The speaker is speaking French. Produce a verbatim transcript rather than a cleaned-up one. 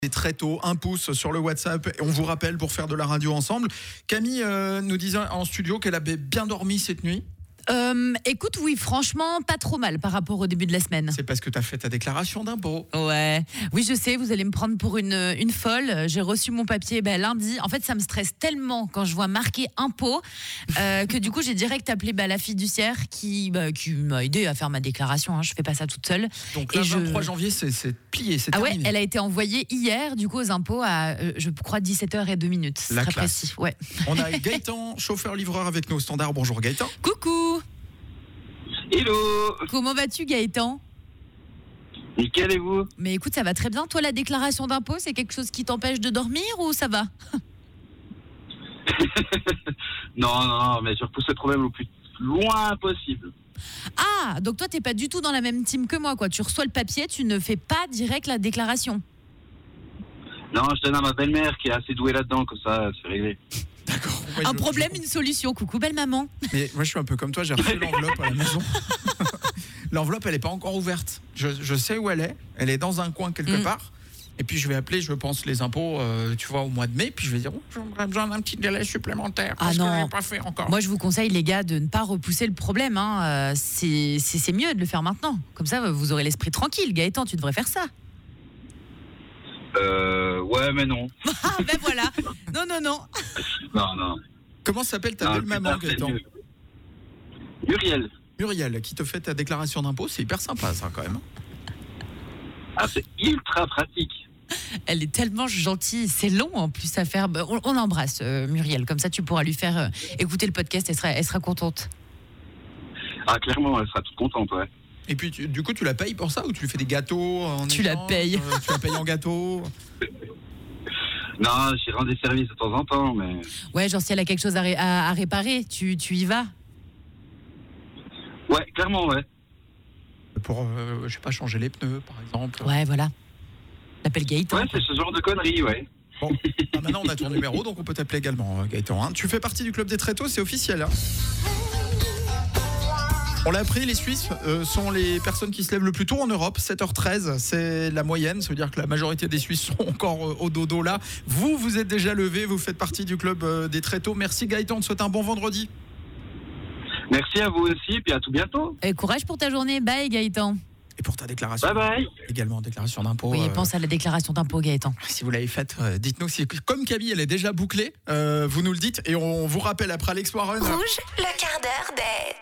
Et très tôt, un pouce sur le WhatsApp et on vous rappelle pour faire de la radio ensemble. Camille euh, nous disait en studio qu'elle avait bien dormi cette nuit. Euh, écoute, oui, franchement, pas trop mal par rapport au début de la semaine. C'est parce que tu as fait ta déclaration d'impôt. Ouais, oui, je sais, vous allez me prendre pour une, une folle. J'ai reçu mon papier ben, lundi. En fait, ça me stresse tellement quand je vois marqué impôt euh, que du coup, j'ai direct appelé bah, la fiduciaire qui, bah, qui m'a aidé à faire ma déclaration. Hein. Je fais pas ça toute seule. Donc le vingt-trois janvier, c'est, c'est plié, c'est ah terminé. Ouais, elle a été envoyée hier, du coup, aux impôts à, euh, je crois, dix-sept heures deux minutes. C'est La très classe. précis. Ouais. On a Gaëtan, chauffeur-livreur avec nos standards. Bonjour Gaëtan. Coucou. Hello. Comment vas-tu, Gaëtan ? Nickel, et vous? Mais écoute, ça va très bien. Toi, la déclaration d'impôt, c'est quelque chose qui t'empêche de dormir ou ça va ? Non, non, non, mais je repousse le problème le plus loin possible. Ah, donc toi, t'es pas du tout dans la même team que moi, quoi. Tu reçois le papier, tu ne fais pas direct la déclaration. Non, je donne à ma belle-mère qui est assez douée là-dedans, comme ça, c'est réglé. D'accord. Ouais, Un je- problème, je- une solution. Coucou, belle maman. Mais moi, je suis un peu comme toi, j'ai reçu l'enveloppe à la maison. L'enveloppe, elle n'est pas encore ouverte. Je, je sais où elle est. Elle est dans un coin quelque Mm. part. Et puis, je vais appeler, je pense, les impôts, euh, tu vois, au mois de mai. Puis, je vais dire, oh, j'aurais besoin d'un petit délai supplémentaire. Ah Parce non. que je l'ai pas fait encore. Moi, je vous conseille, les gars, de ne pas repousser le problème. Hein. Euh, c'est, c'est, c'est mieux de le faire maintenant. Comme ça, vous aurez l'esprit tranquille. Gaëtan, tu devrais faire ça. Euh, ouais, mais non. Ah, ben voilà. Non, non, non. Non, non. Comment s'appelle ta Non, belle le maman, plus tard, c'est Gaëtan? mieux. Muriel. Muriel, qui te fait ta déclaration d'impôt. C'est hyper sympa, ça, quand même. Ah, c'est ultra pratique. Elle est tellement gentille. C'est long, en plus, à faire. On, on embrasse euh, Muriel. Comme ça, tu pourras lui faire euh, écouter le podcast. Elle sera, elle sera contente. Ah, clairement, elle sera toute contente, ouais. Et puis, tu- du coup, tu la payes pour ça ou tu lui fais des gâteaux en Tu la échange, payes. euh, Tu la payes en gâteau. Non, j'y rends des services de temps en temps, mais... Ouais, genre si elle a quelque chose à, ré- à, à réparer, tu, tu y vas. Ouais, clairement, ouais. Pour, euh, je sais pas, changer les pneus, par exemple. Ouais, voilà. L'appelle Gaëtan. Ouais, c'est ce genre de conneries, ouais. Bon, bah, maintenant, on a ton numéro, donc on peut t'appeler également, euh, Gaëtan. hein. Tu fais partie du club des tréteaux, c'est officiel. hein. On l'a appris, les Suisses euh, sont les personnes qui se lèvent le plus tôt en Europe. sept heures treize, c'est la moyenne. Ça veut dire que la majorité des Suisses sont encore euh, au dodo là. Vous, vous êtes déjà levés, vous faites partie du club euh, des tréteaux. Merci Gaëtan, on te souhaite un bon vendredi. Merci à vous aussi, puis à tout bientôt. Et courage pour ta journée. Bye, Gaëtan. Et pour ta déclaration, Bye bye. également déclaration d'impôt. Oui, euh, pense à la déclaration d'impôt, Gaëtan. Si vous l'avez faite, euh, dites-nous. Si, comme Camille, elle est déjà bouclée, euh, vous nous le dites. Et on vous rappelle après Alex Warren. Rouge, le quart d'heure des...